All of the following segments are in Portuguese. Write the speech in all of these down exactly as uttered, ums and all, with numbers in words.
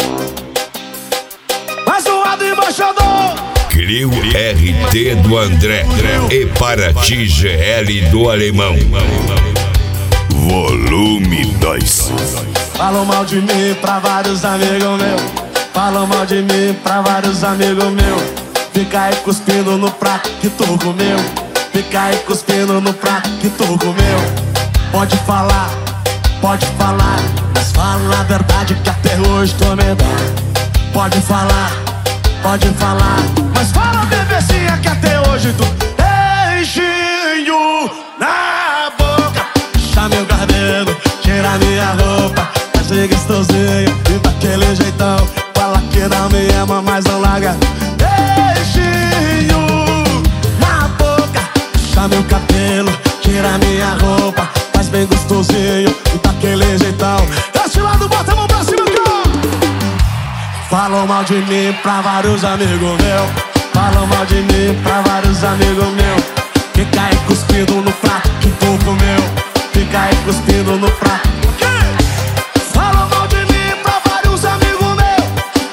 Mais zoado embaixador. Crio R T do André e Paraty G L do Alemão. Volume dois. Falam mal de mim pra vários amigos meus. Falam mal de mim pra vários amigos meus. Fica aí cuspindo no prato que tu comeu. Fica aí cuspindo no prato que tu comeu. Pode falar, pode falar, mas fala a verdade que até hoje tô medado. Pode falar, pode falar, mas fala bebezinha que até hoje tu beijinho na boca. Puxa meu cabelo, tira minha roupa, faz gostosinho e daquele jeitão. Fala que não me ama, mas não larga. Beijinho na boca, puxa meu cabelo, tira minha roupa, faz bem gostosinho e daquele jeitão. Desse lado, bota a mão pra cima, cara. Falam mal de mim pra vários amigos meus. Falam mal de mim pra vários amigos meus. Fica aí cuspindo no prato que tu comeu. Fica aí cuspindo no prato. Falam mal de mim pra vários amigos meus.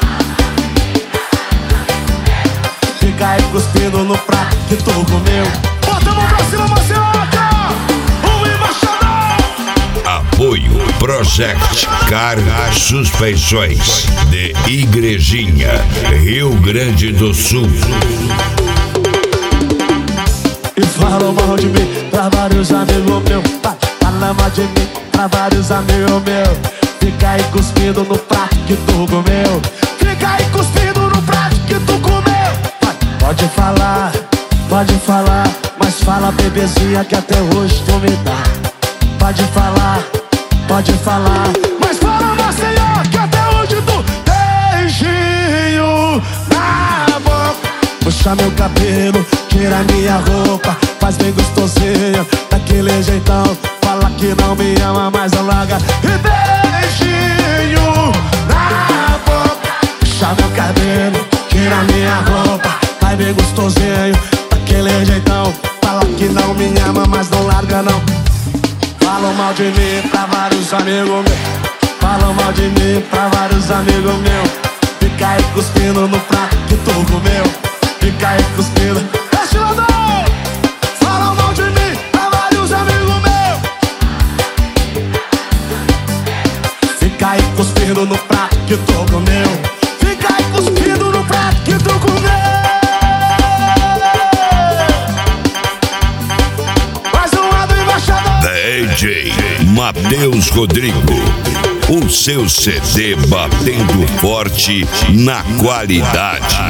Fica aí cuspindo no prato que tu comeu. Bota a mão pra cima, Marceloca. O embaixador. Apoio Project Car Suspensões de Igrejinha, Rio Grande do Sul. E falam mal de mim pra vários amigos meus. Fala mal de mim pra vários amigos meus. Fica aí cuspindo no prato que tu comeu. Fica aí cuspindo no prato que tu comeu. Pode falar, pode falar, mas fala bebezinha que até hoje tu me dá. Pode falar, pode falar, mas fala Maceió que até hoje tu beijinho na boca. Puxa meu cabelo, tira minha roupa, faz bem gostosinho daquele jeitão. Fala que não me ama, mas não larga. E beijinho na boca. Puxa meu cabelo, tira minha roupa, faz bem gostosinho daquele jeitão. Fala que não me ama, mas não larga não. Falam mal de mim pra vários amigos meus. Falam mal de mim pra vários amigos meus. Fica aí cuspindo no prato que tu comeu. Fica aí cuspindo. Deixa eu dar. Falam mal de mim pra vários amigos meus. Fica aí cuspindo no prato que tu comeu. Fica aí cuspindo no prato que tu comeu. Mais um lado embaixador. D J Matheus Rodrigo, o seu C D batendo forte na qualidade.